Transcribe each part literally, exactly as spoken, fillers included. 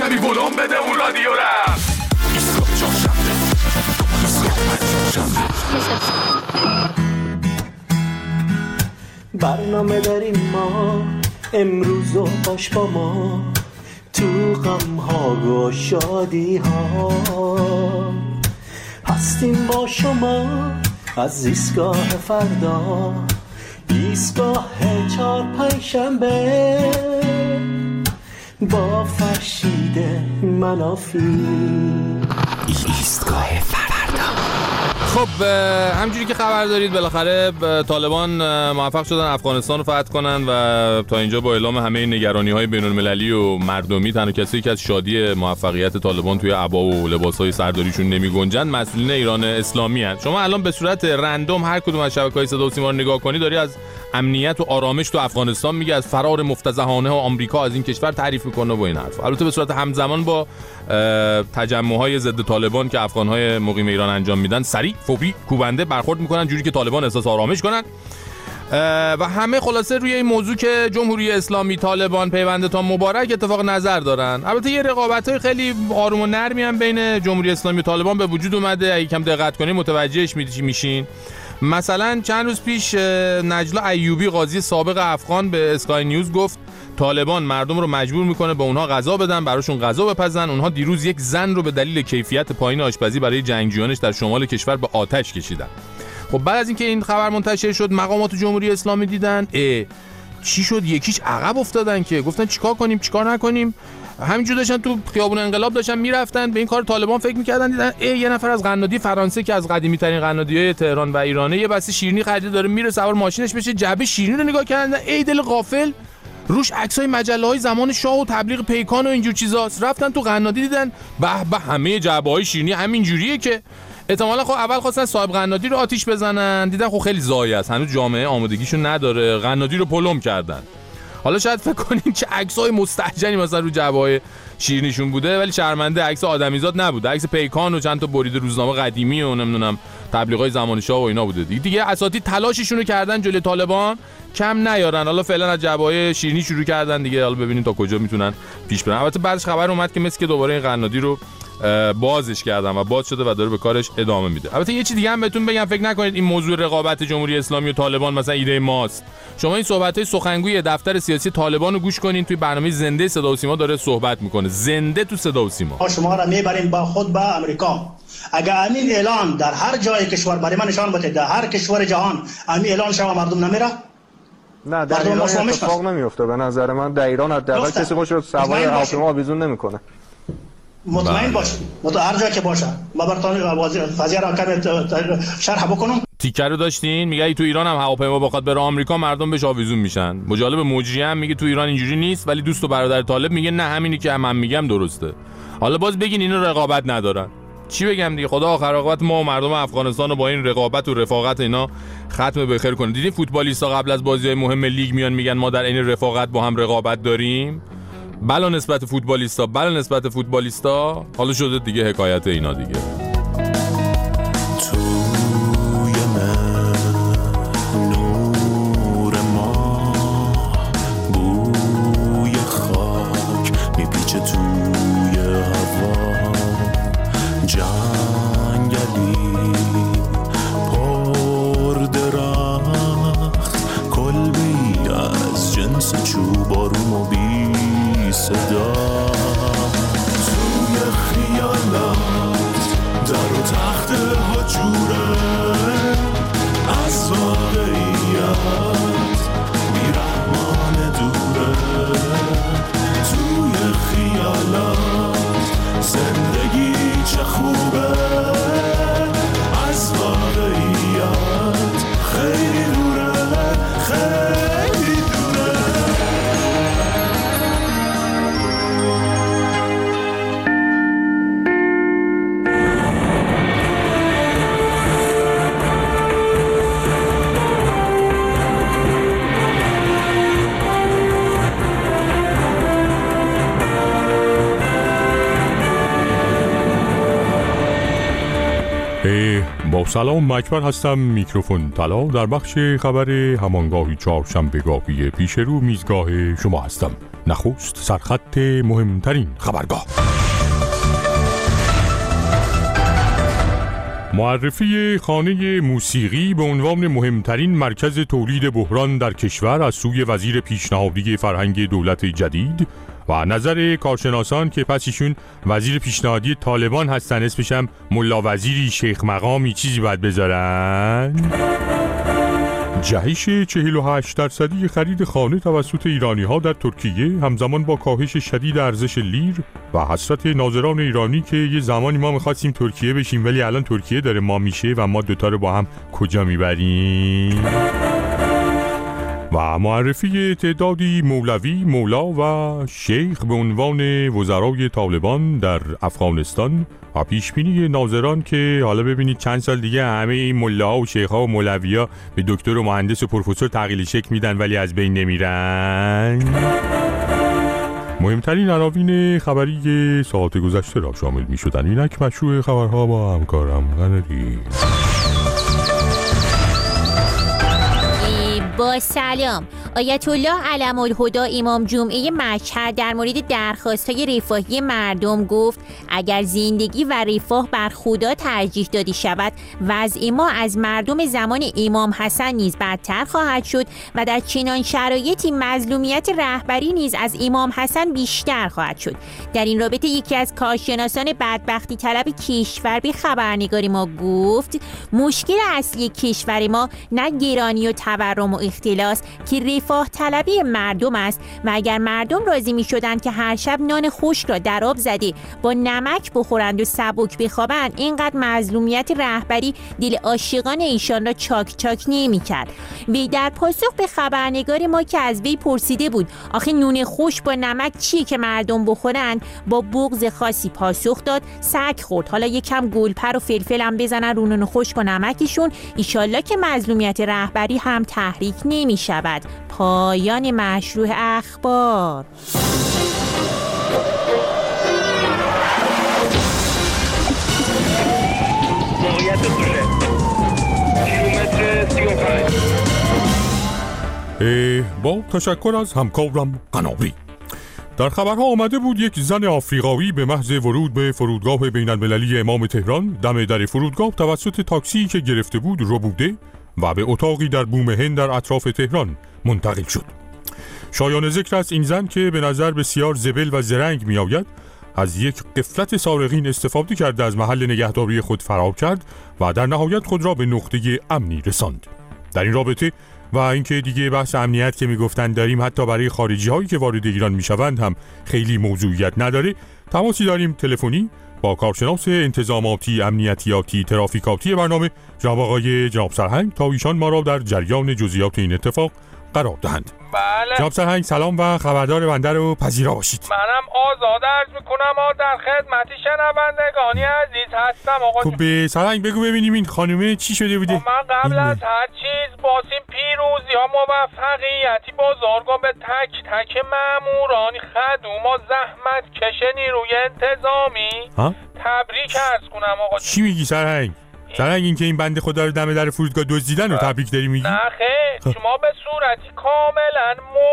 کمی ولوم بده اون رادیو را. ایسکا چهارشنبه، ایسکا پنجشنبه. برنامه داریم ما امروز و باش با ما تو غم ها و شادی ها هستیم با شما از ایستگاه فردا ایستگاه چهار پنجشنبه با فرشید منافی ایستگاه فردا. خب همجوری که خبر دارید بالاخره طالبان موفق شدن افغانستان رو فتح کنن و تا اینجا با اعلام همه نگرانی‌های بین‌المللی و مردمی تنها کسی که از شادی موفقیت طالبان توی عبا و لباس‌های سرداریشون نمی‌گنجن مسئولین ایران اسلامی هستند. شما الان به صورت رندوم هر کدوم از شبکه‌های صدا و سیما رو نگاه کنی داری از امنیت و آرامش تو افغانستان میگه، از فرار مفتضحانه و آمریکا از این کشور تعریف میکنه با این حرف. البته به صورت همزمان با تجمع‌های ضد طالبان که افغان‌های مقیم ایران انجام میدن سریع فوری کوبنده برخورد میکنن جوری که طالبان احساس آرامش کنن و همه خلاصه روی این موضوع که جمهوری اسلامی طالبان پیوند تا مبارک اتفاق نظر دارن. البته یه رقابت‌های خیلی آروم و نرمی هم بین جمهوری اسلامی و طالبان به وجود اومده. اگه کم دقت کنید متوجهش میشین. مثلا چند روز پیش نجلا ایوبی قاضی سابق افغان به اسکای نیوز گفت طالبان مردم رو مجبور میکنه به اونها غذا بدن، براشون غذا بپزن. اونها دیروز یک زن رو به دلیل کیفیت پایین آشپزی برای جنگجویانش در شمال کشور به آتش کشیدن. خب بعد از اینکه این خبر منتشر شد مقامات جمهوری اسلامی دیدن اه چی شد، یکیش عقب افتادن که گفتن چیکار کنیم چیکار نکنیم. همینجور داشتن تو خیابون انقلاب داشتن میرفتن به این کار طالبان فکر میکردن، دیدن ای یه نفر از قنادی فرانسه که از قدیمی ترین قنادیای تهران و ایرانه یه بسته شیرینی خریده داره میره سوار ماشینش بشه، جعبه شیرینی رو نگاه کردن ای دل غافل روش عکسای مجله‌های زمان شاه و تبلیغ پیکان و اینجور چیزاست. رفتن تو قنادی دیدن به به همه جعبه‌های شیرینی همین جوریه که احتمالاً خب اول خواستن صاحب قنادی رو آتیش بزنن، دیدن خب خیلی ضایع است، هنوز جامعه آمادگیشو نداره، قنادی رو پلم کردن. حالا شاید فکر کنین چه عکسای مستهجنی مثلا رو جعبه‌های شیرینیشون بوده، ولی شرمنده عکس آدمیزاد نبوده، عکس پیکان و چند تا بریده روزنامه قدیمی و نمیدونم تبلیغات زمان شاه و اینا بوده. دیگه دیگه اساتید تلاششون رو کردن جلوی طالبان کم نیارن. حالا فعلا از جعبه‌های شیرینی شروع کردن دیگه، حالا ببینیم تا کجا میتونن پیش برن. البته بعدش خبر اومد که مثل که دوباره این قنادی رو بازش کردن و باز شده و داره به کارش ادامه میده. البته یه چیز دیگه هم بهتون بگم، فکر نکنید این موضوع رقابت جمهوری اسلامی و طالبان مثلا ایده ماست. شما این صحبت‌های سخنگوی دفتر سیاسی طالبان رو گوش کنین، توی برنامه زنده صدا و سیما داره صحبت میکنه، زنده تو صدا و سیما. شما را میبرین با خود به امریکا. اگر همین اعلان در هر جای کشور برای من نشان بده، در هر کشور جهان همین اعلان شما مردم نمیره؟ نه در ایران اتفاق نمیفته به نظر من. در ایران حداقل کسی باشه سوار هواپیما آویزون نمیکنه. مطمئن باش، مطمئن هر جا که باشه. ما براتون قضیه را کمی شرح بکنم. تیکه رو داشتین میگه تو ایران هم هواپیما بخواد بره آمریکا مردم بهش آویزون میشن. مجالب مجری هم میگه تو ایران اینجوری نیست، ولی دوست و برادر طالب میگه نه همینی که هم, هم میگم درسته. حالا باز بگین اینا رقابت ندارن. چی بگم دیگه، خدا آخر عاقبت ما و مردم افغانستان رو با این رقابت و رفاقت اینا ختم به خیر کنه. دیدین فوتبالیستا قبل از بازی‌های مهم لیگ میان میگن ما در این رفاقت با هم رقابت داریم. بلا نسبت فوتبالیستا بلا نسبت فوتبالیستا حالا شده دیگه حکایت اینا دیگه. با سلام مکبر هستم، میکروفون طلا در بخش خبر همانگاهی چهارشنبه‌گاهی پیش رو میزگاه شما هستم. نخست سرخط مهمترین خبرگاه. معرفی خانه موسیقی به عنوان مهمترین مرکز تولید بحران در کشور از سوی وزیر پیشنهادی فرهنگ دولت جدید و نظر کارشناسان که پس ایشون وزیر پیشنهادی طالبان هستن، اسمش هم ملا وزیری شیخ مقامی چیزی باید بذارن. جهش چهل و هشت درصدی خرید خانه توسط ایرانی ها در ترکیه همزمان با کاهش شدید ارزش لیر و حسرت ناظران ایرانی که یه زمانی ما میخواستیم ترکیه بشیم ولی الان ترکیه داره ما میشه و ما دوتا رو با هم کجا میبریم. و معرفی تعدادی مولوی، مولا و شیخ به عنوان وزرای طالبان در افغانستان و پیشبینی ناظران که حالا ببینید چند سال دیگه همه این ملاها و شیخها و مولویا به دکتر و مهندس و پروفسور تغییر شکل میدن ولی از بین نمیرن. مهمترین عناوین خبری ساعت گذشته را شامل میشدن. اینک مشروع خبرها با همکارم قناری. با سلام. آیت الله علم الهدی امام جمعه مشهد در مورد درخواست‌های رفاهی مردم گفت اگر زندگی و رفاه بر خدا ترجیح داده شود وضع ما از مردم زمان امام حسن نیز بدتر خواهد شد و در چنان شرایطی مظلومیت رهبری نیز از امام حسن بیشتر خواهد شد. در این رابطه یکی از کارشناسان بدبختی طلب کشور به خبرنگاری ما گفت مشکل اصلی کشور ما نه گرانی و تورم و اختلاس که رفاه طلبی مردم است و اگر مردم راضی می شدند که هر شب نان خشک را در آب زده با نمک بخورند و سبک بخوابند اینقدر مظلومیت رهبری دل عاشقان ایشان را چاک چاک نمی کرد. وی در پاسخ به خبرنگار ما که از وی پرسیده بود آخه نون خشک با نمک چیه که مردم بخورند با بغض خاصی پاسخ داد سگ خورد، حالا یکم گلپر و فلفل هم بزنن رو نون خشک و نمکشون، ایشالله که مظلومیت رهبری هم تحریک نمی شود. پایان مشروع اخبار. موقعیت دوشه کیلومتر سی و پنج. با تشکر از همکارم قناری. در خبرها آمده بود یک زن آفریقایی به محض ورود به فرودگاه بین المللی امام تهران دم در فرودگاه توسط تاکسی که گرفته بود ربوده و به اتاقی در بومهن در اطراف تهران منتقل شد. شایان ذکر است این زن که به نظر بسیار زبل و زرنگ می آید از یک غفلت سارقین استفاده کرده از محل نگهداری خود فرار کرد و در نهایت خود را به نقطه امنی رساند. در این رابطه و اینکه دیگه بحث امنیت که میگفتن داریم حتی برای خارجی هایی که وارد ایران میشوند هم خیلی موضوعیت نداره، تماسی داریم تلفنی با کارشناس انتظاماتی، امنیتیاتی، ترافیکاتی برنامه جناب آقای جناب سرهنگ تا ایشان ما را در جریان جزئیات این اتفاق قرار دهند. بله جناب سرهنگ سلام و خبردار بنده رو پذیرا باشید. منم آزاد عرض میکنم و در خدمت شنوندگانی عزیز هستم آقا. خب به سرهنگ بگو ببینیم این خانومه چی شده بوده؟ من قبل از هر چیز باسیم پیروزی ها موفقیتی بزرگم به تک تک مامورانی خدوم و زحمت کش نیروی انتظامی ها؟ تبریک عرض کنم آقا. چی میگی سرهنگ؟ سرهنگ این که این بنده خدا رو دم در فرودگاه دزدیدن رو تبریک داری میگی؟ نه خیر، شما به صورتی کاملا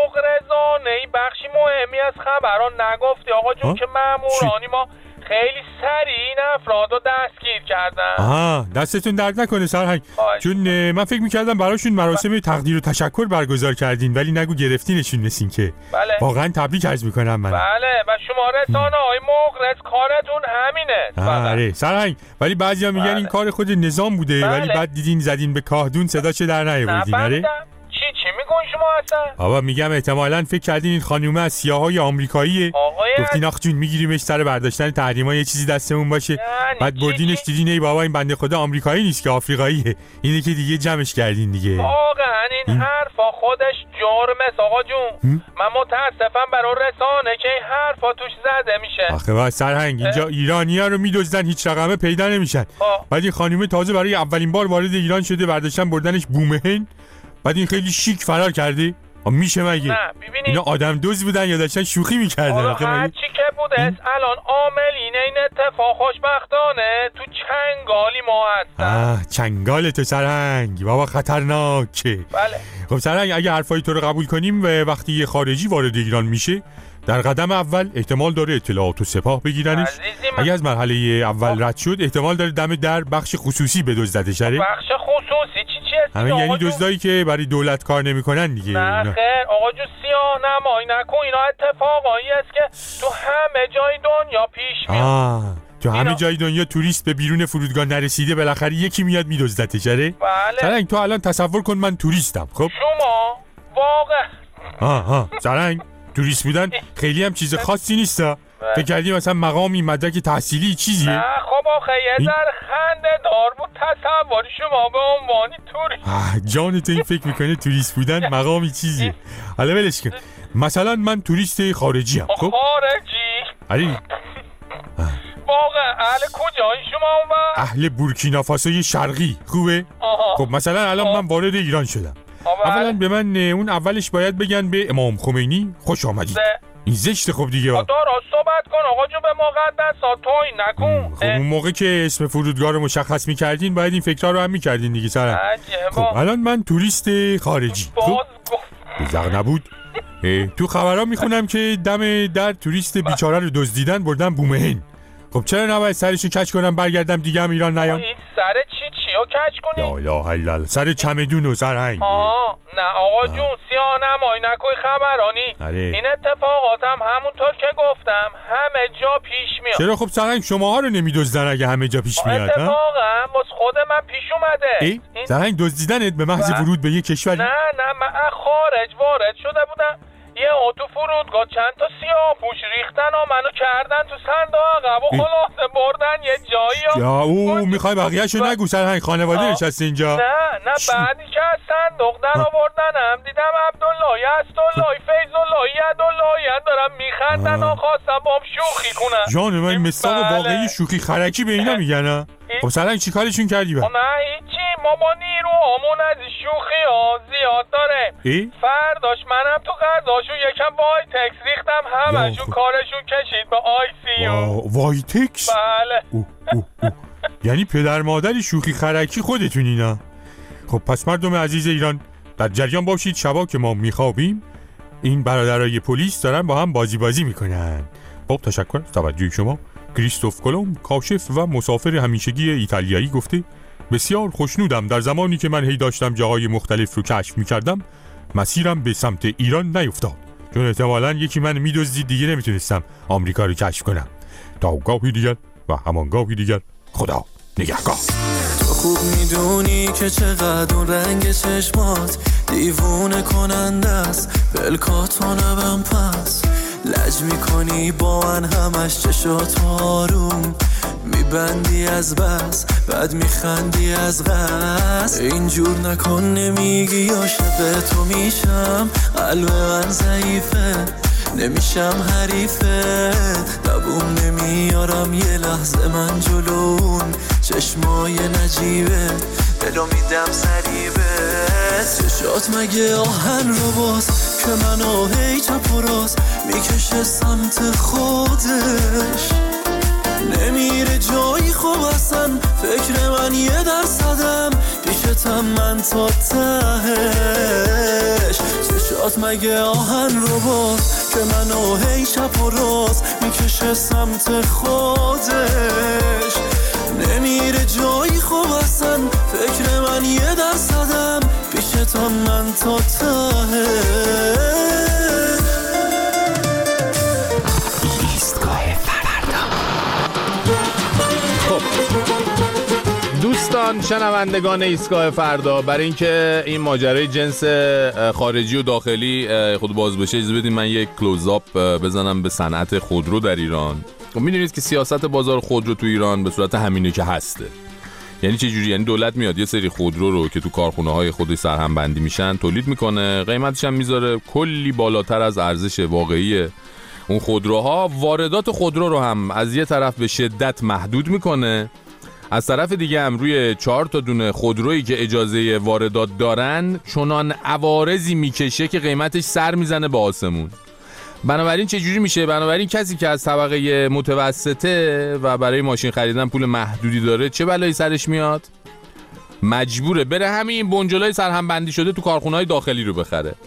مغرضانه بخشی مهمی از خبران نگفتی آقا جون که مامورانی ما خیلی سریع این افراد رو دستگیر کردن. آها دستتون درد نکنه سرهنگ، چون من فکر میکردم براشون مراسم تقدیر و تشکر برگزار کردین ولی نگو گرفتینشون نسین که. بله. واقعا تبریک عرض میکنم من. بله و شما رسانه های مغرض کارتون همینه. آره سرهنگ، ولی بعضیا میگن بله. این کار خود نظام بوده بله. ولی بعد دیدین زدین به کاهدون صداش در نیاوردین. آره چی چی میگون شما اصلا؟ آقا میگم احتمالاً فکر کردین این خانومه از سیاهای آمریکاییه، گفتین آخ جون میگیریمش سر برداشتن تحریما یه چیزی دستمون باشه، بعد بردینش دیدین ای بابا این بنده خدا آمریکایی نیست که آفریقاییه، اینه که دیگه جمعش کردین دیگه. واقعا این حرفا خودش جرمه آقا جون. من متاسفم برای رسانه که این حرفا توش زده میشه. آخه با سرهنگ اینجا ایرانی‌ها رو میدزدن هیچ رقمه پیدا نمیشن. بعد این خانومه تازه برای اولین بار وارد ایران شده، برداشتن بردنش بومهن، بعد این خیلی شیک فرار کرده. میشه مگه؟ نه ببینید اینا آدم دوز بودن یا داشتن شوخی میکردن؟ آخه هر چی که بوده الان عاملین این اتفاق خوشبختانه تو چنگالی ما هستن. آه چنگال تو سرهنگ بابا خطرناکه. بله خب سرهنگ اگه حرفای تو رو قبول کنیم و وقتی یه خارجی وارد ایران میشه در قدم اول احتمال داره اطلاعات و سپاه بگیرنش. اگه از مرحله اول رد شد احتمال داره دم در بخش خصوصی بدزدتش. بخش خصوصی چی چی هستی؟ همه یعنی دزدایی که برای دولت کار نمیکنن دیگه. نه خیر آقا جو سیاه نمایی نکن، اینا اتفاقایی است که تو همه جای دنیا پیش میاد. آه تو همه جای دنیا توریست به بیرون فرودگاه نرسیده بالاخره یکی میاد میدزدتش. آره بله. سرنگ تو الان تصور کن من توریستم. خب شما واقعا آه آه سرنگ توریست بودن خیلی هم چیز خاصی نیستا. فکر کردی مثلا مقامی مدرک تحصیلی چیزیه؟ نه خب آخه یه ذره خنده دار بود تصور شما به عنوانی توریست. جان تو این فکر میکنه توریست بودن مقامی چیزیه. حالا ولش کن، مثلا من توریست خارجی ام. خب خارجی؟ آره واقعا اهل کجایی شما اون؟ اهل بورکینافاسوی شرقی. خوبه؟ آها. خب مثلا الان من وارد ایران شدم. اولا به من اون اولش باید بگن به امام خمینی خوش آمدید. این زشته. خب دیگه با درست صحبت کن آقا جو، به مقدسات توهین نکن. خب اون موقع که اسم فرودگاه رو مشخص میکردین باید این فکرها رو هم میکردین دیگه سرم. خب الان من توریست خارجی. خب بزرگ نبود. تو خبرها میخونم که دم در توریست بیچاره رو دزدیدن بردن بومهن. خب چرا نباید سرشو کج کنم برگردم دیگه هم ایران نیام؟ این سر چی چی رو کج کنی؟ لا اله الا الله، سر چمدون و سرهنگ. آها نه آقا جون سیاه نمایی نکوی خبرانی. آره. این اتفاقات هم همونطور که گفتم همه جا پیش میاد. چرا خب سرهنگ شماها رو نمیدزدن اگه همه جا پیش میاد؟ اتفاقا باز خود من پیش اومده. ای؟ این... سرهنگ دزدیدنت به محض ورود به یه کشوری؟ نه نه من خارج وارد شده بودم، یه اتو فرودگاه چند تا سیاه پوش ریختن و منو کردن تو صندوق عقب و خلاصه بردن یه جایی. یا او میخوای بقیه‌شو نگو سرهنگ، خانواده نشسته اینجا. نه نه بعدی که از صندوق در آوردنم دیدم عبدالله اسدالله فیض‌الله یدالله دارم میخندن و خواستم بام شوخی کنن. جان من مثال واقعی شوخی خرکی به اینا میگن. خب سرهنگ چی کارشون کردی؟ نه هیچی، ما با نیروهامون از شوخی ها زیاد داره. فرداش منم تو غذاشو یکم وای تکس ریختم، همشون کارشون کشید به آی سی یو. وای تکس؟ بله. اوه اوه اوه. یعنی پدر مادر شوخی خرکی خودتون اینا. خب پس مردم عزیز ایران در جریان باشید، شبا که ما میخوابیم این برادرای پلیس دارن با هم بازی بازی میکنن. خب تشکر از توجه شما. کریستوف کلمب کاشف و مسافر همیشگی ایتالیایی گفته بسیار خوشنودم در زمانی که من هی داشتم جاهای مختلف رو کشف میکردم مسیرم به سمت ایران نیفتاد، چون احتمالاً یکی من میدزدید دیگه نمیتونستم آمریکا رو کشف کنم. تا گاهی دیگر و همان گاهی دیگر، خدا نگهدار. تو خوب میدونی که چقدر اون رنگ چشمات دیوونه کننده است، پلکاتو نبم پس لج میکنی با من همش چشات آروم میبندی از بس بعد میخندی از قصد. اینجور نکن نمیگی عاشق تو میشم، قلب من ضعیفه نمیشم حریفه، لبوم نمیارم یه لحظه من جلون چشمای نجیبه دلو میدم سریبه. چشات مگه آهن رو باز که منو هی چپ و راست میکشه سمت خودش، نمیره جایی خوب اصلا فکر من یه درصدم پیشتم من تا تهش. چشات مگه آهن رو باز که منو هی چپ و راست میکشه سمت خودش، نمیره جایی خوب اصلا فکر من یه درصدم پیشتم من تا تهش. دوستان شنوندگان ایستگاه فردا، برای اینکه این ماجرای جنس خارجی و داخلی خود باز بشه اجازه بدین من یک کلوزآپ بزنم به صنعت خودرو در ایران. خب میدونید که سیاست بازار خودرو تو ایران به صورت همینه که هسته. یعنی چه جوری؟ یعنی دولت میاد یه سری خودرو رو که تو کارخونه‌های خودش سرهم بندی میشن تولید میکنه، قیمتش هم میذاره کلی بالاتر از ارزش واقعی اون خودروها. واردات خودرو رو هم از یه طرف به شدت محدود میکنه، از طرف دیگه هم روی چهار تا دونه خودرویی که اجازه واردات دارن چنان عوارضی میکشه که قیمتش سر میزنه به آسمون. بنابراین چه جوری میشه؟ بنابراین کسی که از طبقه متوسطه و برای ماشین خریدن پول محدودی داره چه بلایی سرش میاد؟ مجبوره بره همین بنجلای سرهم بندی شده تو کارخونه‌های داخلی رو بخره.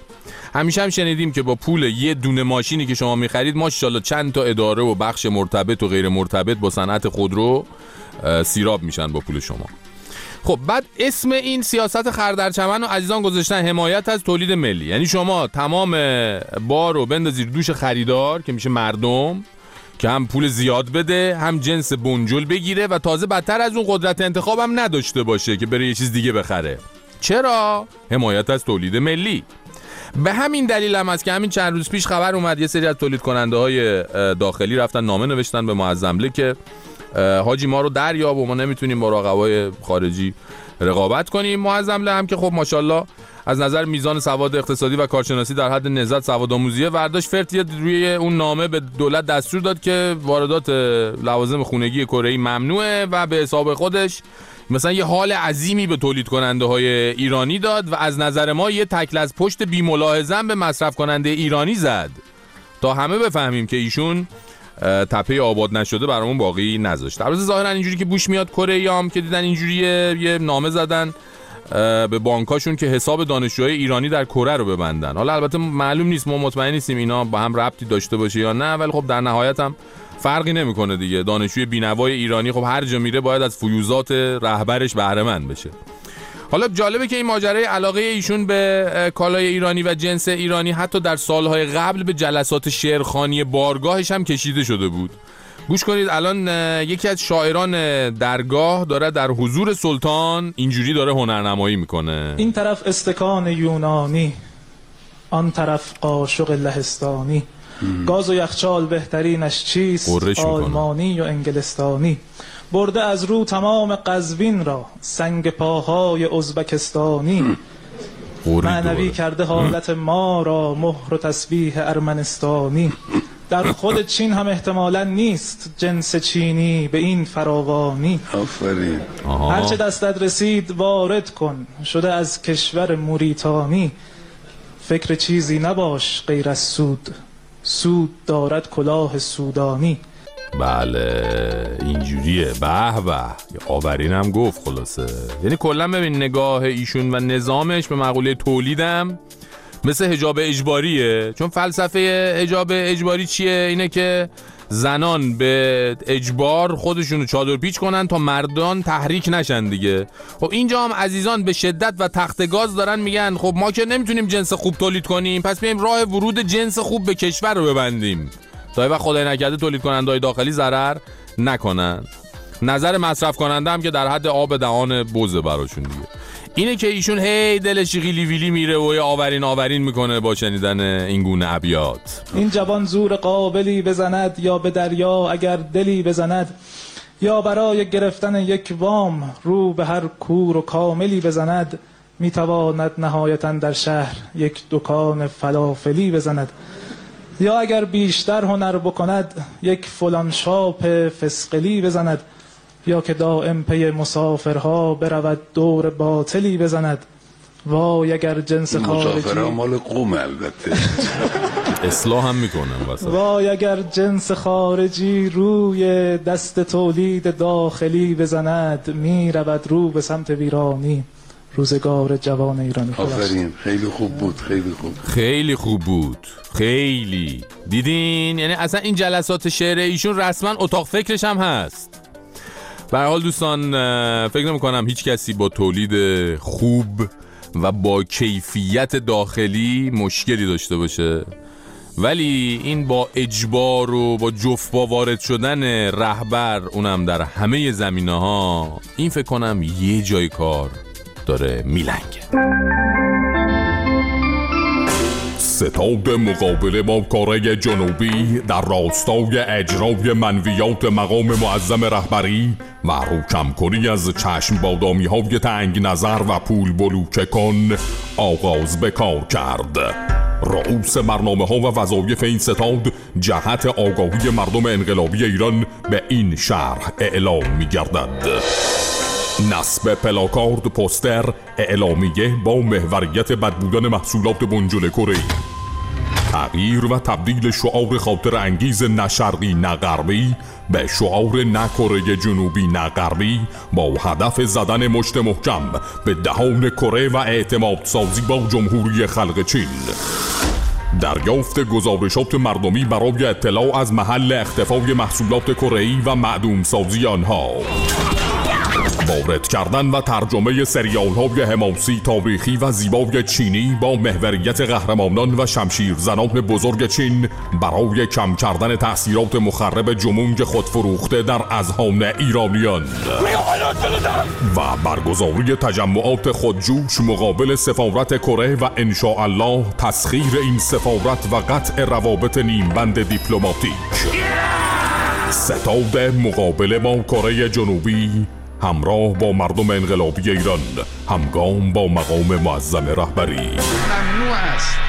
همیشه هم شنیدیم که با پول یه دونه ماشینی که شما می‌خرید ماشاءالله چند تا اداره و بخش مرتبط و غیر مرتبط با صنعت خودرو سیراب میشن با پول شما. خب بعد اسم این سیاست خر در چمن و عزیزان گذاشتن حمایت از تولید ملی. یعنی شما تمام بار رو بندازید دوش خریدار که میشه مردم، که هم پول زیاد بده هم جنس بنجل بگیره و تازه بدتر از اون قدرت انتخاب هم نداشته باشه که بره یه چیز دیگه بخره. چرا؟ حمایت از تولید ملی. به همین دلیل هم است که همین چند روز پیش خبر اومد یه سری از تولید کننده های داخلی رفتن نامه نوشتن به معظمله که حاجی ما رو دریاب و ما نمیتونیم با رقبای خارجی رقابت کنیم. معظمله هم که خب ماشاءالله از نظر میزان سواد اقتصادی و کارشناسی در حد نهضت سواد آموزیه ورداشت فرتیت روی اون نامه به دولت دستور داد که واردات لوازم خونگی کره‌ای ممنوعه و به حساب خودش مثلا یه حال عظیمی به تولید کننده های ایرانی داد و از نظر ما یه تکل از پشت بی ملاحظه به مصرف کننده ایرانی زد تا همه بفهمیم که ایشون تپه آباد نشده برامون باقی نذاشت. البته ظاهرا اینجوری که بوش میاد کره‌ایام که دیدن اینجوریه یه نامه زدن به بانکاشون که حساب دانشجوهای ایرانی در کره رو ببندن. حالا البته معلوم نیست، ما مطمئن نیستیم اینا با هم ربطی داشته باشه یا نه، ولی خب در نهایت هم فرقی نمیکنه دیگه. دانشجوی بینوای ایرانی خب هر جا میره باید از فیوزات رهبرش بهره مند بشه. حالا جالبه که این ماجرای علاقه ایشون به کالای ایرانی و جنس ایرانی حتی در سالهای قبل به جلسات شعرخوانی بارگاهش هم کشیده شده بود. گوش کنید الان یکی از شاعران درگاه داره در حضور سلطان اینجوری داره هنرنمایی میکنه. این طرف استکان یونانی، آن طرف قاشق لهستانی، گاز و یخچال بهترینش چیست؟ آلمانی و انگلستانی. برده از رو تمام قزوین را، سنگ پاهای ازبکستانی. معنوی کرده حالت ما را، مهر و تسبیح ارمنستانی. در خود چین هم احتمالاً نیست جنس چینی به این فراوانی. آفرین. هرچه دستت رسید وارد کن، شده از کشور موریتانی. فکر چیزی نباش غیر از سود، سود دارد کلاه سودانی. بله اینجوریه. به به آورین هم گفت خلاصه. یعنی کلا ببین نگاه ایشون و نظامش به مقوله تولیدم مثل حجاب اجباریه. چون فلسفه حجاب اجباری چیه؟ اینه که زنان به اجبار خودشونو چادر پیچ کنن تا مردان تحریک نشن دیگه. خب اینجا هم عزیزان به شدت و تخت گاز دارن میگن خب ما که نمیتونیم جنس خوب تولید کنیم، پس بیایم راه ورود جنس خوب به کشور رو ببندیم تا وقت خدای نکرده تولید کننده‌های داخلی ضرر نکنن. نظر مصرف کننده هم که در حد آب دهان بوزه براشون دیگه. اینه که ایشون هی دلش غیلی ویلی میره و آورین آورین میکنه با شنیدن این گونه ابیات. این جوان زور قابلی بزند یا به دریا اگر دلی بزند، یا برای گرفتن یک وام رو به هر کور و کاملی بزند. میتواند نهایتاً در شهر یک دکان فلافلی بزند، یا اگر بیشتر هنر بکند یک فلان شاپ فسقلی بزند. یا که دائم پی مسافرها برود دور باطلی بزند. وای اگر جنس خارجی، مسافرها مال قوم البته اصلاح هم میکنم واسه. وای اگر جنس خارجی روی دست تولید داخلی بزند، میرود رو به سمت ویرانی روزگار جوان ایرانی. آفرین، خیلی خوب بود، خیلی خوب خیلی خوب بود، خیلی. دیدین؟ یعنی اصلا این جلسات شعر ایشون رسما اتاق فکرش هم هست. به هر حال دوستان فکر نمی کنم هیچ کسی با تولید خوب و با کیفیت داخلی مشکلی داشته باشه، ولی این با اجبار و با جفبا وارد شدن رهبر اونم در همه زمینه ها، این فکر کنم یه جای کار داره میلنگه. ستاد مقابل با کره جنوبی در راستای اجرای منویات مقام معظم رهبری و روکم کنی از چشم بادامی های تنگ نظر و پول بلوکه کن آغاز به کار کرد. رئوس برنامه ها و وظایف این ستاد جهت آگاهی مردم انقلابی ایران به این شرح اعلام می گردد: نصب پلاکارد، پوستر، اعلامیه با محوریت بد بودن محصولات بنجل کره‌ای. تغییر و تبدیل شعار خاطر انگیز نه شرقی نه غربی به شعار نه کره جنوبی نه غربی با هدف زدن مشت محکم به دهان کره و اعتماد سازی با جمهوری خلق چین. دریافت گزارشات مردمی برای اطلاع از محل اختفای محصولات کره‌ای و معدوم سازی آنها. وارد کردن و ترجمه سریال های حماسی تاریخی و زیبای چینی با محوریت قهرمانان و شمشیر زنان بزرگ چین برای کم کردن تأثیرات مخرب جمونگ خودفروخته در اذهان ایرانیان و برگزاری تجمعات خودجوش مقابل سفارت کره و انشاءالله تسخیر این سفارت و قطع روابط نیمبند دیپلماتیک. ستاد مقابله با کره جنوبی همراه با مردم انقلابی ایران همگام با مقام معظم رهبری. ممنوع است.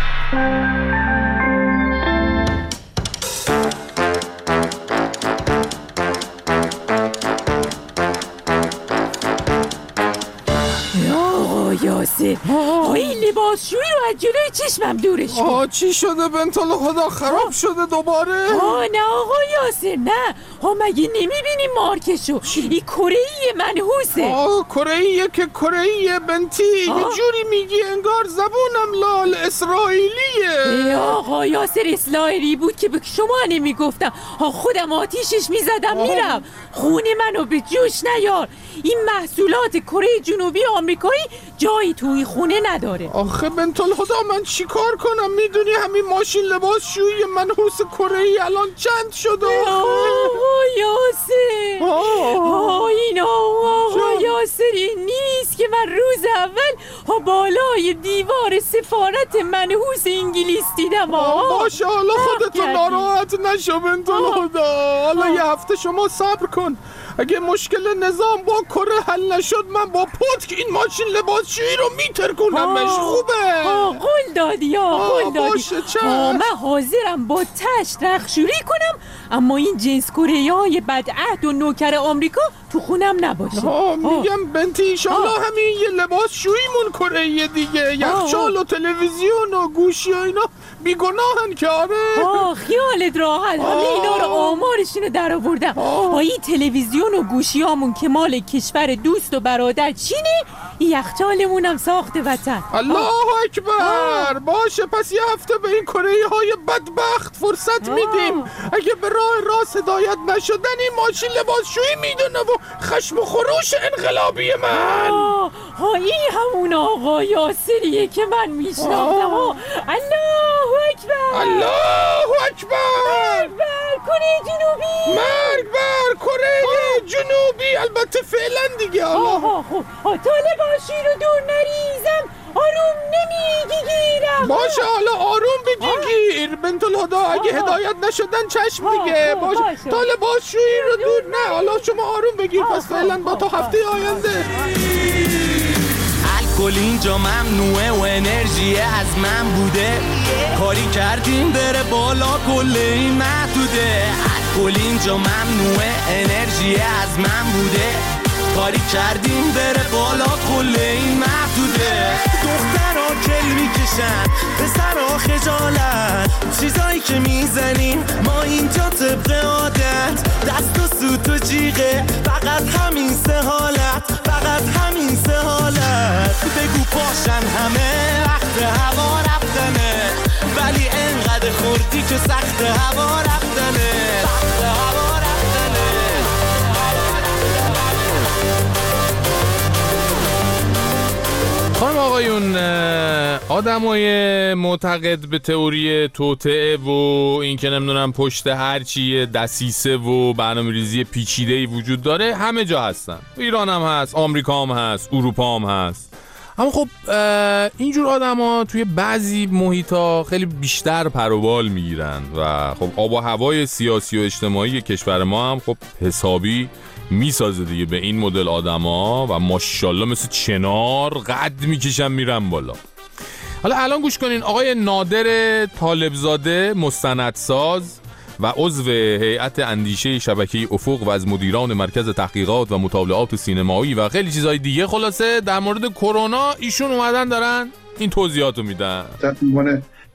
یاسر این لباسشویی رو از جلوی چشمم دورش کن. آه چی شده بنتال خدا؟ خراب شده دوباره؟ آه نه آقا یاسر نه. ها مگه نمیبینی مارکشو؟ این کره‌ای منحوسه. آه کره‌ایه که کره‌ایه بنتی. یه جوری میگی انگار زبونم لال اسرائیلیه. ای آقا یاسر اسرائیلی بود که به شما نمیگفتم. ها خودم آتیشش میزدم میرم. خونه منو به جوش نیار. این محصولات کره جنوبی آمریکایی جایی توی خونه نداره. آخه بنتال خدا من چی کار کنم؟ میدونی همین ماشین لباس شویی منحوس کره‌ای الان چند شده؟ آقا یاسر آه این آقا یاسر این نیست که من روز اول ها بالای دیوار سفارت منحوس انگلیس دیدم. آه باشه حالا خودتو ناراحت نشو بنتال خدا. حالا یه هفته شما صبر کن. اگه مشکل نظام با کره حل نشد من با پتک این ماشین لباسشویی رو میترکونمش. خوبه؟ آه قول دادی یا قول دادی. باشه چشم. من حاضرم با تشت رخشوری کنم اما این جنس کره‌ای های بدعهد و نوکر آمریکا تو خونم نباشه. آه میگم بنتی ایشالله همین یه لباسشوییمون کره‌ای دیگه. یخچال و تلویزیون و گوشی و اینا بیگناهن که آره. آه خیالت راحت. همه اینا رو آمارشونو در آوردم. آه این تلویزیون و گوشیامون که مال کشور دوست و برادر چینه. این یخچالمون هم ساخت وطن. الله اکبر. باشه پس یه هفته به این کره‌ای های بدبخت فرصت میدیم. اگه به راه راست هدایت نشدن این ماشین لباسشویی میدونه و خشم و خروش انقلابی من. آه ها این همون آقا یاسریه که من میشناختم. الله اکبر. الله اکبر. مرگ بر کره جنوبی. مرگ بر کره جنوبی. البته فعلا دیگه. آه ها خب تا لباسشویی رو دور نریزم آروم نمیگیرم. باشه حالا آروم بگیر بنتال هدا. اگه هدایت نشدن چشم دیگه. باشه تا لباسشویی رو دور نه. حالا شما آروم بگیر. پس فعلا با تا هفته آینده. الکل اینجا ممنوعه و انرژی از من بوده. کاری کردیم بره بالا کل این محدوده. الکل اینجا ممنوعه انرژی از من بوده. کاری کردیم بره بالا کل این محدوده. دخترها کل میکشن پسرها خجالت. چیزایی که میزنیم ما اینجا طبق عادت. دست و سوت و جیغه فقط همین سه حالت. فقط همین سه حالت. بگو پاشن همه وقت هوا رفتنه. ولی انقدر خوردی که سخت هوا رفتنه. سخت هوا رفتنه. خانم آقایون آدمای معتقد به تئوری توطئه و این که نمیدونم پشت هر چیه دسیسه و برنامه‌ریزی پیچیده‌ای وجود داره همه جا هستن. ایران هم هست، آمریکا هم هست، اروپا هم هست. اما خب اینجور آدما توی بعضی محیطا خیلی بیشتر پر و بال میگیرن و خب آب و هوای سیاسی و اجتماعی کشور ما هم خب حسابی میسازه دیگه به این مدل آدما و ماشاءالله مثل چنار قد میکشن میرن بالا. حالا الان گوش کنین. آقای نادر طالبزاده مستندساز و عضو هیئت اندیشه شبکه افق و از مدیران مرکز تحقیقات و مطالعات سینمایی و خیلی چیزای دیگه خلاصه در مورد کرونا ایشون اومدن دارن این توضیحاتو میدن. عنوان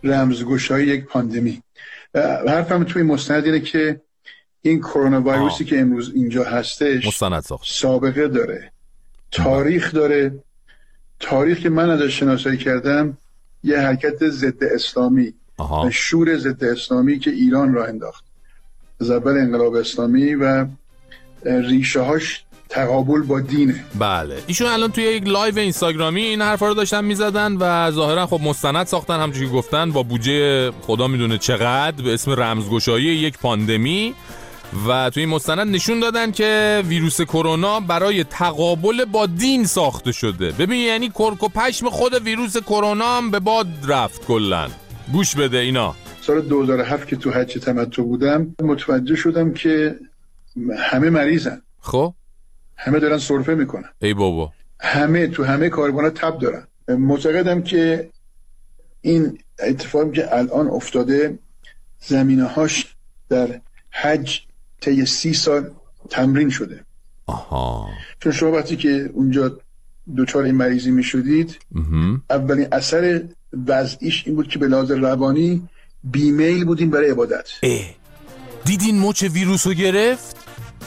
رمزگشایی یک پاندمی. حرفم توی مستند اینه که این کرونا ویروسی که امروز اینجا هستش مستند ساخت سابقه داره، تاریخ داره. تاریخ که من ازش شناسایی کردم یه حرکت ضد اسلامی، آها. شور ضد اسلامی که ایران راه انداخت از اول انقلاب اسلامی و ریشه هاش تقابل با دینه. بله، ایشون الان توی یک لایو اینستاگرامی این حرفا رو داشتن میزدن و ظاهرا خب مستند ساختن همونجوری که گفتن با بودجه خدا میدونه چقدر به اسم رمزگشایی یک پاندمی و توی این مستند نشون دادن که ویروس کرونا برای تقابل با دین ساخته شده. ببین یعنی کرک و پشم خود ویروس کرونا هم به باد رفت کلا. گوش بده اینا. سال دو هزار و هفت که تو حج تمتع بودم متوجه شدم که همه مریضن. خب همه دارن سرفه میکنن. ای بابا. همه تو همه کاروان‌ها تب دارن. معتقدم که این اتفاقی که الان افتاده زمینه‌هاش در حج طی سی سال تمرین شده. آها. چون شما وقتی که اونجا دوچار این مریضی میشدید اولین اثر وضعیش این بود که به لحاظ روانی بیمیل بودیم برای عبادت. اه. دیدین مچ ویروسو گرفت؟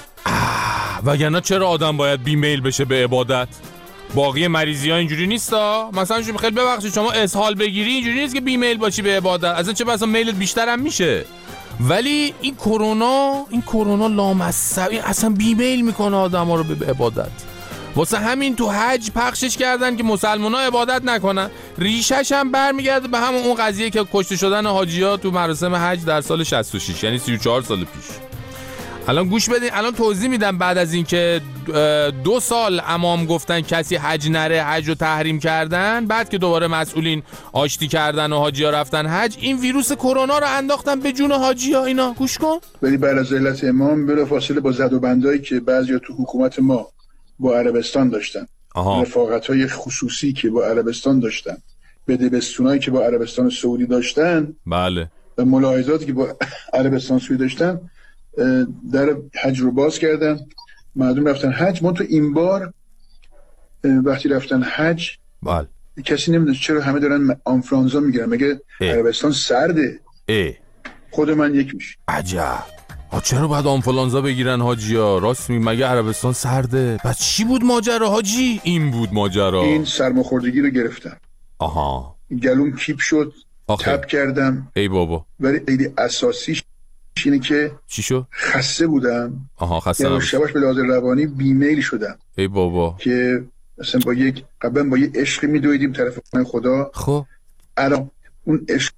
وگرنه چرا آدم باید بیمیل بشه به عبادت؟ باقی مریضی ها اینجوری نیستا. مثلا شما خیلی ببخشید شما اسهال بگیری اینجوری نیست که بیمیل باشی به عبادت. اصلا چه بسا میلت بیشتر هم میشه. ولی این کرونا این کرونا لامصب اصلا بیمیل میکنه آدم ها رو به عبادت. واسه همین تو حج پخشش کردن که مسلمان ها عبادت نکنن. ریشش هم برمیگرده به همون اون قضیه که کشته شدن حاجی ها تو مراسم حج در سال شصت و شش، یعنی سی و چهار سال پیش. الان گوش بدین، الان توضیح میدم. بعد از اینکه دو سال امام گفتن کسی حج نره، حج رو تحریم کردن، بعد که دوباره مسئولین آشتی کردن و حاجی ها رفتن حج، این ویروس کرونا رو انداختن به جون حاجی ها. اینا گوش کن. ولی بعد از علت امام بلافاصله با زد و بندایی که بعضیا تو حکومت ما با عربستان داشتن، رفاقت‌های خصوصی که با عربستان داشتن، بدبستونایی که با عربستان سعودی داشتن، بله، و ملاحظاتی که با عربستان سعودی داشتن، در حج رو باز کردن. مردم رفتن حج. ما تو این بار وقتی رفتن حج بله کسی نمیدونه چرا همه دارن آنفرانزا میگیرن، مگه عربستان سرده؟ اه. خود من یک میشه. عجب. ها چرا باید آنفولانزا بگیرن حاجیا؟ راست می مگه عربستان سرده؟ پس چی بود ماجرا حاجی؟ این بود ماجرا. این سرماخوردگی رو گرفتم. آها. گلوم کیپ شد. آخه. تب کردم. ای بابا. ولی خیلی اساسیش اینه که چی شد؟ خسته بودم. آها خسته یعنی شباش به لحاظ روانی بیمیل شدم. ای بابا. که مثلا با یک قبلا با یک عشقی میدویدیم طرف خدا. خب. الان اون عشق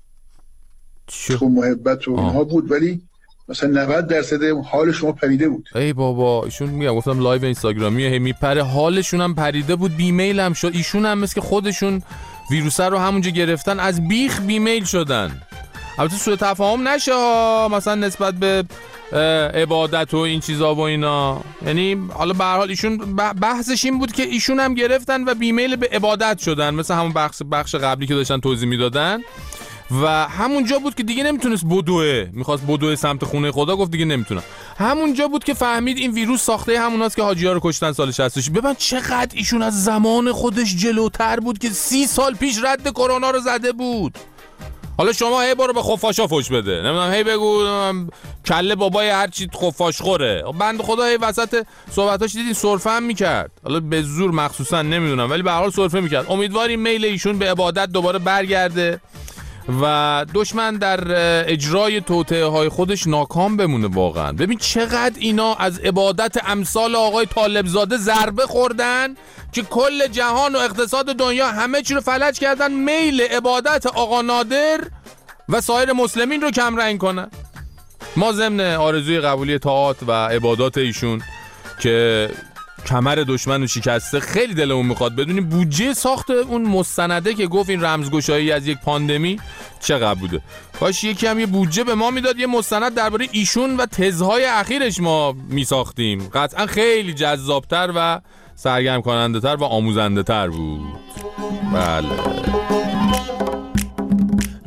و محبت و اینها بود ولی مثلا نود درصد حال شما پریده بود. ای بابا. ایشون میگم گفتم لایو اینستاگرامی هی میپره، حالشون هم پریده بود، بیمیل هم شد. ایشون هم مثل که خودشون ویروس رو همونجا گرفتن، از بیخ بیمیل شدن. البته سوء تفاهم نشه مثلا نسبت به عبادت و این چیزا و اینا، یعنی حالا به هر حال ایشون بحثش این بود که ایشون هم گرفتن و بیمیل به عبادت شدن، مثل همون بخش بخش قبلی که داشتن توضیح میدادن. و همونجا بود که دیگه نمیتونست بدوه، میخواست بدوه سمت خونه خدا، گفت دیگه نمیتونم. همونجا بود که فهمید این ویروس ساخته هموناست که حاجی‌ها رو کشتن سال شصت و شش. ببین چقدر ایشون از زمان خودش جلوتر بود که سی سال پیش رد کرونا رو زده بود. حالا شما هی برو به خفاشا فوش بده، نمیدونم هی بگو کله بابای هر چی خفاش خوره. بند خدا هی وسط صحبتاش دیدین سرفه هم میکرد، حالا به زور مخصوصا نمیدونم ولی به هر حال سرفه میکرد. امیدواریم میل ایشون به عبادت دوباره برگرده و دشمن در اجرای توطئه های خودش ناکام بمونه. واقعا ببین چقدر اینا از عبادت امثال آقای طالبزاده ضربه خوردن که کل جهان و اقتصاد دنیا همه چی رو فلج کردن، میل عبادت آقا نادر و سایر مسلمین رو کم رنگ کنن. ما ضمن آرزوی قبولی طاعات و عبادات ایشون که کمر دشمن رو شکسته، خیلی دلمون میخواد بدونیم بودجه ساخت اون مستنده که گفت این رمزگشایی از یک پاندمی چقدر بوده. کاش یکی هم یه بودجه به ما میداد، یه مستند درباره ایشون و تزهای اخیرش ما میساختیم. قطعا خیلی جذابتر و سرگرم کننده تر و آموزنده تر بود. بله.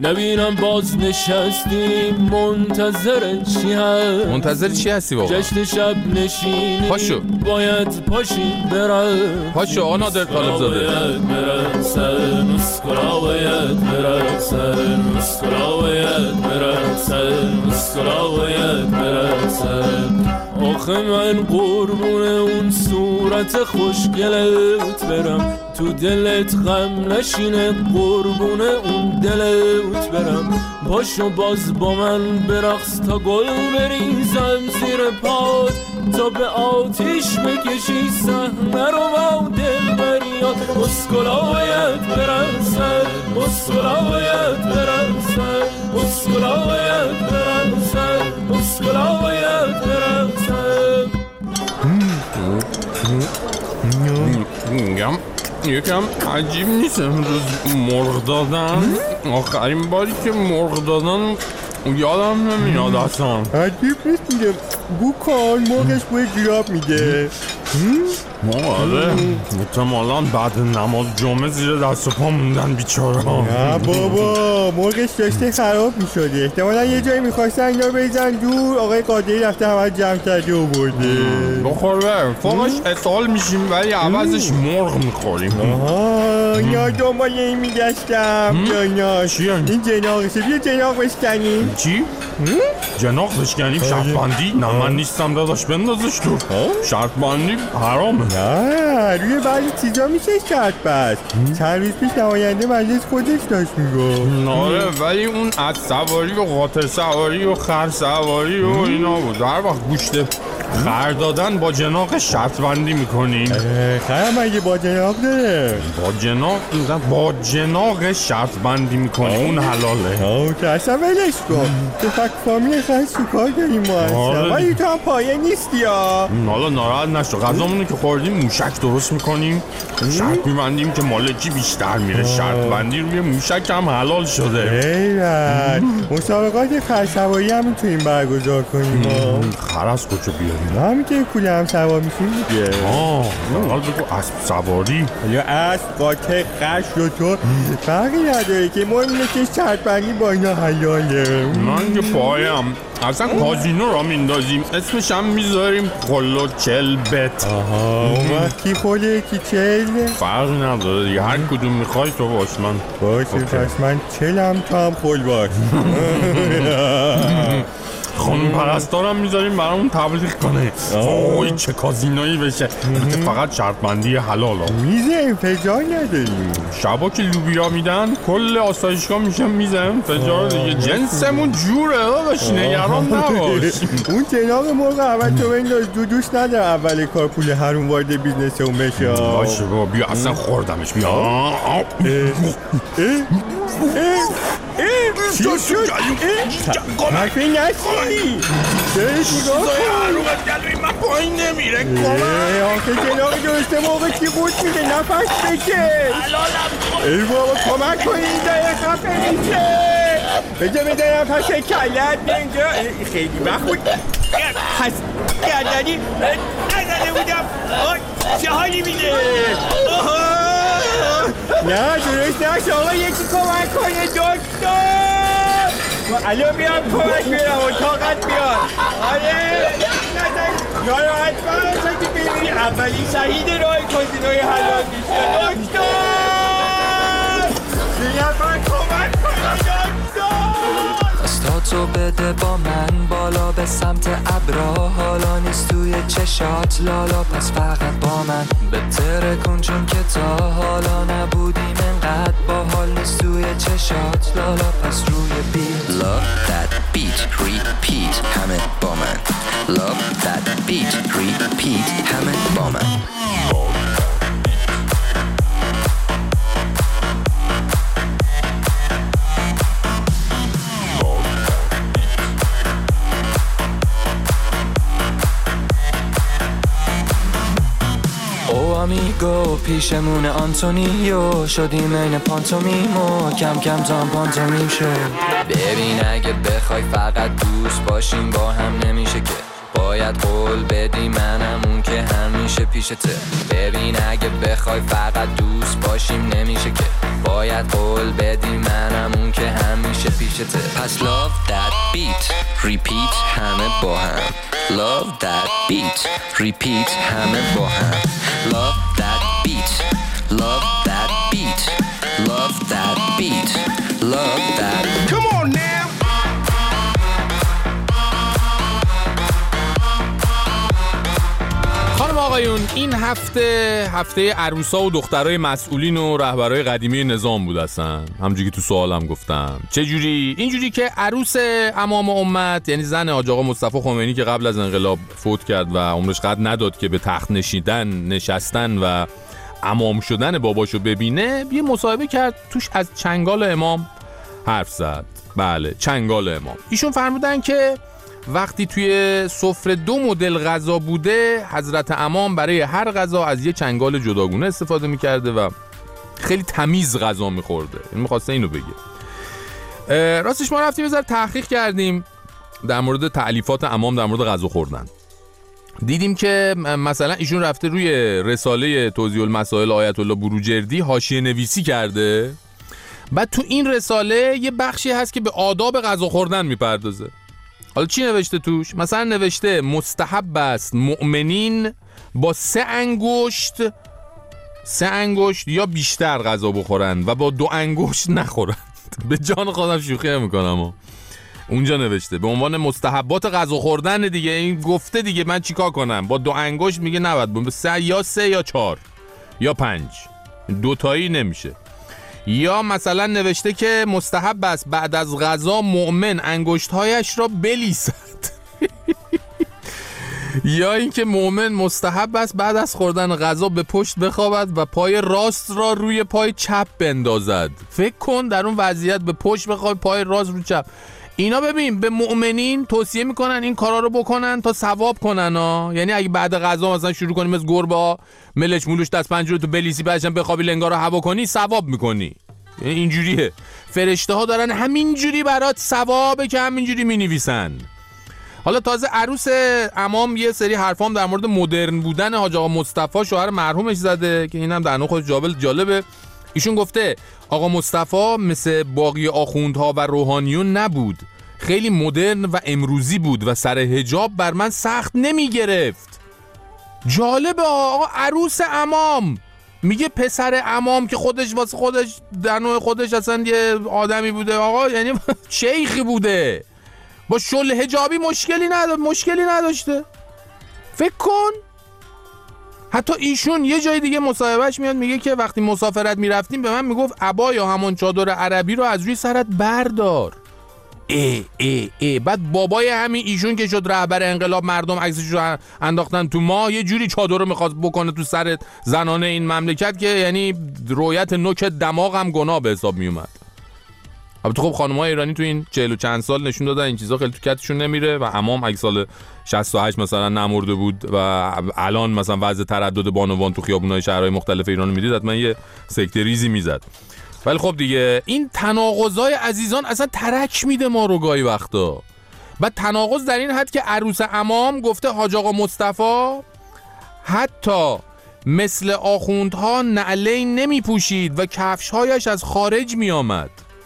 نبینم باز نشستیم منتظر چی هست؟ منتظر چی هستی بابا؟ جشن شب نشینی پاشو باید پاشی برم پاشو آقا نادر طالب زاده باید برسن اسکلا باید برسن اسکلا باید برسن اسکلا باید برسن آخه من قربون اون صورت خوشگلت برم تو دلت غم نشینه قربون اون دلت برم پاشو باز با من برقص تا گل بریزم زیر پات تا به آتیش بکشی صحنه رو با دل بریاد اسکلا باید برسن اسکلا باید برسن اسکلا باید برسن اسکلا باید برسن میگم یکم عجیب نیست امروز مرغ دادن آخرین باری که مرغ دادن یادم نمیاد اصلا عجیب نیست میگه بو کن مرغش بوی گراب میده آره احتمالاً بعد نماز جمعه زیر دست و پا موندن بیچاره نه بابا مرغش داشته خراب میشده احتمالاً یه جایی میخواستن اینا رو بریزن دور آقای قادری رفته همه جمع کرده و برده بخوره فوقش اسهال میشیم ولی عوضش مرغ میخوریم آها یا دنبال این میگشتم یا چیه؟ این جناقشه بیا جناق بشکنیم چی؟ جناق بشکنیم شرط بندی؟ نه من نیستم داداش بندازش تو شرط بندی حرامه نه روی بعضی چیزا میشه شرط بست چند روز پیش نماینده مجلس خودش داشت میگو آره ولی اون از سواری و قاطر سواری و خر سواری و اینا بود هر وقت گوشت خر دادن با جناق شرط بندی میکنین خرم اگه با جناق داره با جناق با جناق شرط بندی میکنی اون حلاله آه که اصلا ولش کن تو فکر فامیل خیلی سوکار داریم ما اصلا ولی تو هم پایه نیستی یا حالا ناراحت نشو غذامونو که خوردیم موشک درست میکنیم شرط میبندیم که مالکی بیشتر میره شرط بندی روی موشک هم حلال شده ایرد مسابقات خرسواری هم میتونیم برگزار کنیم خر از کجا بیاریم همین که کوله هم سوار میشیم دیگه آه حال بگو اسب سواری یا اسب قاطع خش رو تو فرقی نداره که ما اینه که شرط بندی با اینا حلاله من که پایم اصلا کازینو را میندازیم اسمش هم میذاریم خلو چل بت آها اون وقت کی خله کی چل فرقی نداره دیگه هر کدوم میخوای تو باش من باشه پس من چلم تو هم خل باش خانم پرستارم میذاریم برامون تبلیغ کنه وای چه کازینایی بشه فقط شرط بندی حلال ها میزه انفجار نداریم شبا که لوبیا میدن کل آسایشگاه میشه میزه انفجار دیگه جنسمون جوره داداش نگران نباش اون جناق مرغ اول تو بنداز دو دوست نداره اول کار پول هرون وارد بیزنس اون بشه باشه بابا بیا اصلا خوردمش بیا چی شد؟ حرفی نشیدی چرش نگاه کن من پایین نمیره کمک آخه جناق درسته موقع کی بود میده نفس بکش ای بابا کمک کنی این داره خفه میشه بجا بده نفس کلت اینجا خیلی بخود پس گردنی نزده بودم چه حالی میده نه درست نشد آقا یکی کمک کنه دکتر الان بیام کمک بیارم و طاقت بیار آره ناراحت باشه که ببینی اولی شهید راه کازینوی حلال میشه دکتر یه نفر کمک کنه دکتر دستاتو بده با من بالا به سمت ابرا حالا نیست توی چشات لالا پس فقط با من بهتره کن چون که تا حالا نبودیم انقدر با حال نیست توی چشات لالا پس روی بیت Love that beat, repeat همه با من Love that beat, repeat همه با من آمیگو پیشمون آنتونیو شدیم این پانتومیمو کم کم تا پانتومیم شد ببین اگه بخوای فقط دوست باشیم با هم نمیشه که باید قول بدی منم اون که همیشه پیشته. ببین اگه بخوای فقط دوست باشیم نمیشه که. باید قول بدی منم اون که همیشه پیشته. پس love that beat repeat همه با هم. love that beat repeat همه با هم. love that beat love that beat love that beat love that. Come on now. خانم آقایون، این هفته هفته عروسا و دخترای مسئولین و رهبرای قدیمی نظام بود اصلا. همونجوری که تو سوالم گفتم. چه جوری؟ اینجوری که عروس امام امت، یعنی زن حاج آقا مصطفی خمینی که قبل از انقلاب فوت کرد و عمرش قد نداد که به تخت نشیدن، نشستن و امام شدن باباشو ببینه، یه مصاحبه کرد توش از چنگال امام حرف زد. بله، چنگال امام. ایشون فرمودن که وقتی توی سفره دو مدل غذا بوده، حضرت امام برای هر غذا از یه چنگال جداگونه استفاده میکرده و خیلی تمیز غذا میخورده. این میخواسته اینو بگه. راستش ما رفتیم بذار تحقیق کردیم در مورد تألیفات امام در مورد غذا خوردن. دیدیم که مثلا ایشون رفته روی رساله توضیح المسائل آیت الله بروجردی حاشیه نویسی کرده. بعد تو این رساله یه بخشی هست که به آداب غذا خوردن میپردازه. حالا چی نوشته توش؟ مثلا نوشته مستحب است مؤمنین با سه انگشت سه انگشت یا بیشتر غذا بخورند و با دو انگشت نخورند. به جان خودم شوخی نمی‌کنم. اونجا نوشته به عنوان مستحبات غذا خوردن دیگه. این گفته دیگه، من چیکار کنم؟ با دو انگشت میگه نباید، سه یا سه یا چهار یا پنج، دوتایی نمیشه. یا مثلا نوشته که مستحب است بعد از غذا مؤمن انگشت‌هایش را بلیسد. یا اینکه مؤمن مستحب است بعد از خوردن غذا به پشت بخوابد و پای راست را روی پای چپ بندازد. فکر کن در اون وضعیت به پشت بخواب، پای راست رو چپ. اینا ببین به مؤمنین توصیه میکنن این کارا رو بکنن تا ثواب کنن ها. یعنی اگه بعد غذا مثلا شروع کنی مثل گربه ها ملچ مولوش دست پنجه رو تو بلیسی بعدش هم بخوابی لنگارو هوا کنی، ثواب میکنی. اینجوریه. فرشته ها دارن همینجوری برات ثوابه که همینجوری مینویسن. حالا تازه عروس امام یه سری حرفام در مورد مدرن بودن حاج آقا مصطفی شوهر مرحومش زده که اینم در نوع خود جالبه. ایشون گفته آقا مصطفی مثل باقی آخوندها و روحانیون نبود، خیلی مدرن و امروزی بود و سر حجاب بر من سخت نمی گرفت. جالبه آقا عروس امام میگه پسر امام که خودش واسه خودش در نوع خودش اصلا یه آدمی بوده آقا، یعنی شیخی بوده، با شل حجابی مشکلی نداشت مشکلی نداشته. فکر کن حتی ایشون یه جای دیگه مصاحبهش میاد میگه که وقتی مسافرت میرفتیم به من میگفت عبا یا همون چادر عربی رو از روی سرت بردار. ای ای ای بعد بابای همین ایشون که شد رهبر انقلاب، مردم عکسش رو انداختن تو ماه، یه جوری چادر رو میخواست بکنه تو سر زنانه این مملکت که یعنی رویت نوک دماغ هم گناه به حساب میومد. البته خب خانم‌های ایرانی تو این چهل و چند سال نشون دادن این چیزا خیلی تو کتشون نمیره و امام اگه سال شصت و هشت مثلا نمرده بود و الان مثلا وضع تردد بانوان تو خیابون‌های شهرهای مختلف ایران رو میدید حتما یه سکته ریزی میزد. ولی خب دیگه این تناقضای عزیزان اصلا ترک میده ما رو گاهی وقتا. بعد تناقض در این حد که عروس امام گفته حاج آقا مصطفی حتی مثل آخوندها نعلین نمی پوشید و کفشهایش از خارج می آمد.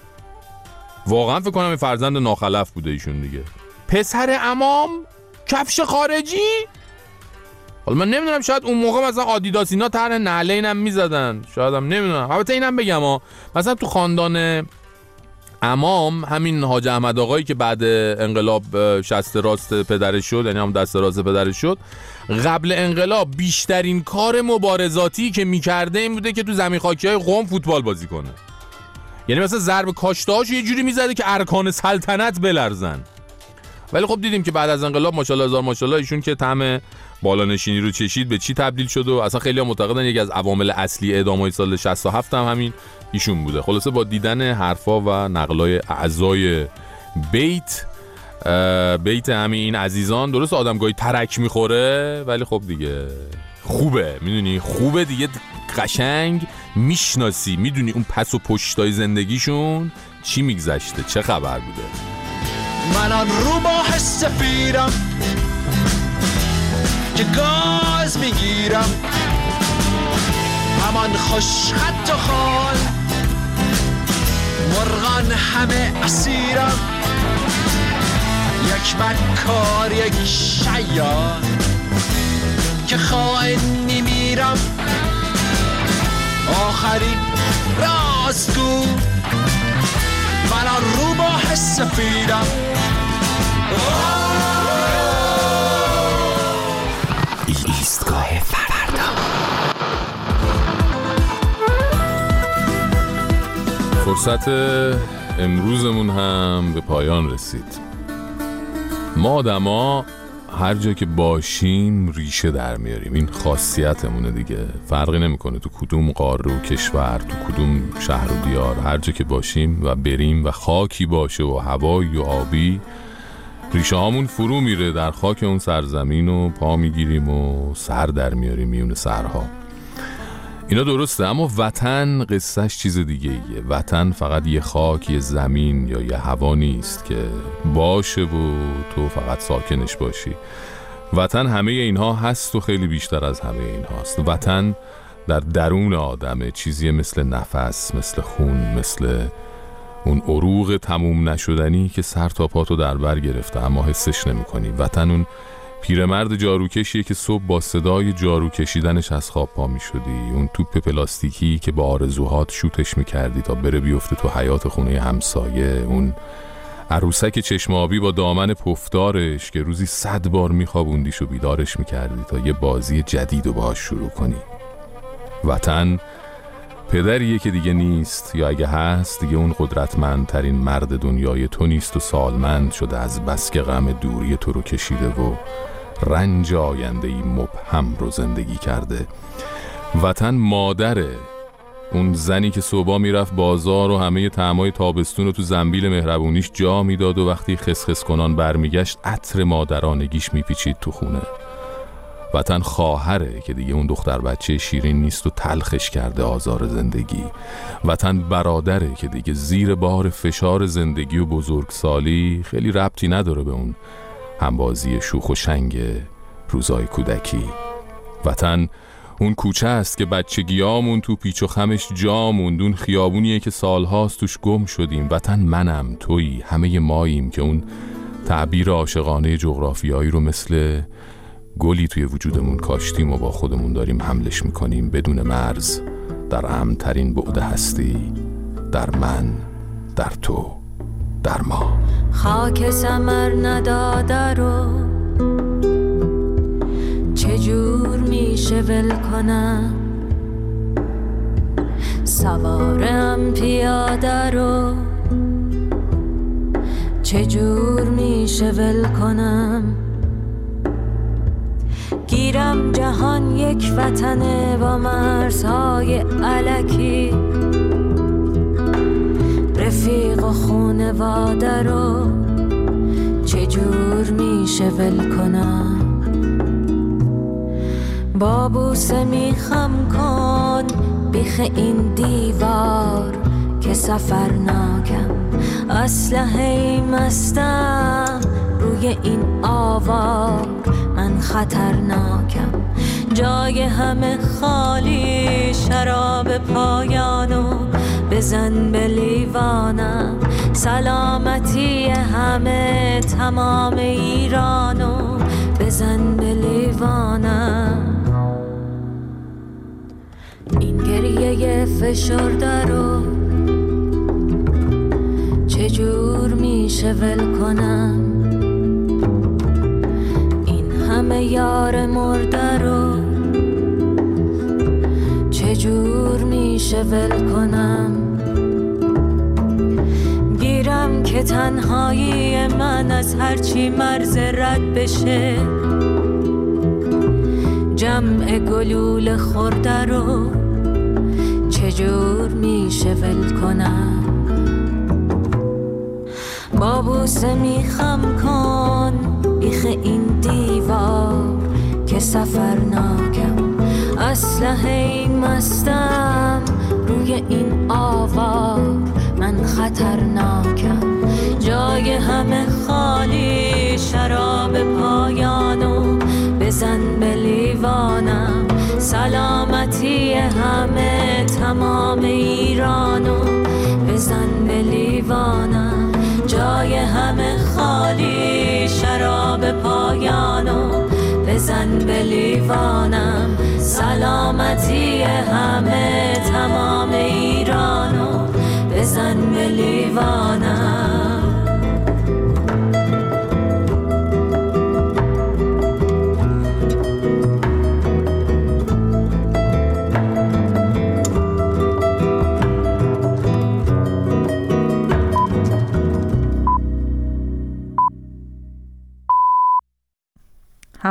واقعا فکر کنم این فرزند ناخلف بوده ایشون دیگه. پسر امام کفش خارجی؟ حالا من نمیدونم، شاید اون موقع مثلا آدیداس اینا طرح نعلین هم میزدن، شاید هم نمیدونم. البته اینم بگم ها، مثلا تو خاندان امام همین حاج احمد آقایی که بعد انقلاب شست راست پدرش شد، یعنی هم دست راست پدرش شد، قبل انقلاب بیشترین کار مبارزاتی که میکرده این بوده که تو زمین خاکی‌های قم فوتبال بازی کنه. یعنی مثلا ضرب کاشته‌هاشو یه جوری میزده که ارکان سلطنت بلرزن. ولی خب دیدیم که بعد از انقلاب ماشاءالله هزار ماشاءالله ایشون که طعم بالانشینی رو چشید به چی تبدیل شد و اصلا خیلی ها معتقدن یکی از عوامل اصلی اعدام‌های سال شصت و هفت هم همین ایشون بوده. خلاصه با دیدن حرفا و نقلای اعضای بیت بیت همین این عزیزان، درست آدم گاهی ترک میخوره ولی خب دیگه خوبه، میدونی خوبه دیگه، قشنگ میشناسی، میدونی اون پس و پشتای زندگیشون چی میگذشته، چه خبر بوده. من آن روباه سفیدم که گاز میگیرم، همان خوش خط و خال، مرغان همه اسیرم، یک مکار یک شیاد که خائن میمیرم، آخرین راستگو من رو با حس سفیدم. ایستگاه فردا. فرصت امروزمون هم به پایان رسید. ما آدما هر جا که باشیم ریشه در میاریم، این خاصیتمونه دیگه. فرقی نمیکنه تو کدوم قاره و کشور، تو کدوم شهر و دیار، هر جا که باشیم و بریم و خاکی باشه و هوایی و آبی، ریشه هامون فرو میره در خاک اون سرزمین و پا میگیریم و سر در میاریم میون سرها. اینا درسته، اما وطن قصهش چیز دیگه ایه. وطن فقط یه خاک، یه زمین یا یه هوا نیست که باشه و تو فقط ساکنش باشی. وطن همه اینها هست و خیلی بیشتر از همه اینها هست. وطن در درون آدمه، چیزی مثل نفس، مثل خون، مثل اون عروق تموم نشدنی که سر تا پاتو در بر گرفته اما حسش نمی کنی. وطن اون پیرمرد جاروکشیه که صبح با صدای جارو کشیدنش از خواب پا می شدی، اون توپ پلاستیکی که با آرزوهات شوتش می کردی تا بره بیفته تو حیاط خونه همسایه، اون عروسک چشم آبی با دامن پفدارش که روزی صد بار می خوابوندیش و بیدارش می کردی تا یه بازی جدید رو باهاش شروع کنی. وطن پدریه که دیگه نیست، یا اگه هست دیگه اون قدرتمندترین مرد دنیای تو نیست و سالمند شده از بس که غم دوری تو رو کشیده و رنج آینده‌ای مبهم رو زندگی کرده. وطن مادره، اون زنی که صبح میرفت بازار و همه طعمای تابستون رو تو زنبیل مهربونیش جا میداد و وقتی خسخس کنان برمیگشت عطر مادرانگیش میپیچید تو خونه. وطن خواهره که دیگه اون دختر بچه شیرین نیست و تلخش کرده آزار زندگی. وطن برادره که دیگه زیر بار فشار زندگی و بزرگسالی خیلی ربطی نداره به اون همبازی شوخ و شنگ روزای کودکی. وطن اون کوچه است که بچگیامون تو پیچ و خمش جا موند، اون خیابونیه که سالهاست توش گم شدیم. وطن منم، تویی، همه ماییم که اون تعبیر عاشقانه جغرافیایی رو مثل گلی توی وجودمون کاشتیم و با خودمون داریم حملش میکنیم بدون مرز در امن‌ترین بعد هستی، در من، در تو، در ما. خاک ثمر نداده رو چجور میشه ول کنم، سوارم پیاده رو چجور میشه ول کنم، گیرم جهان یک وطنه با مرزهای الکی، رفیق و خونواده رو چجور میشه ول کنم، با بوسه میخم کن بیخ این دیوار که سفر ناکم، اسلحه مستم روی این آوار، من خطرناکم، جای همه خالی، شراب پایانو بزن به لیوانم، سلامتی همه تمام ایرانو بزن به لیوانم، این گریه فشرده رو چجور میشه ول کنم، همه یار مرده رو چجور میشه ول کنم، گیرم که تنهایی من از هرچی مرز رد بشه، جمع گلول خورده رو چجور میشه ول کنم، با بوسه میخم کن بیخ این دیوار که سفر ناکم، اسلحه مستم روی این آوار، من خطرناکم، جای همه خالی، شراب پایانو بزن به لیوانم، سلامتی همه تمام ایرانو بزن به لیوانم، جای همه خالی شراب پایانو بزن به لیوانم، سلامتی همه تمام ایرانو بزن به لیوانم.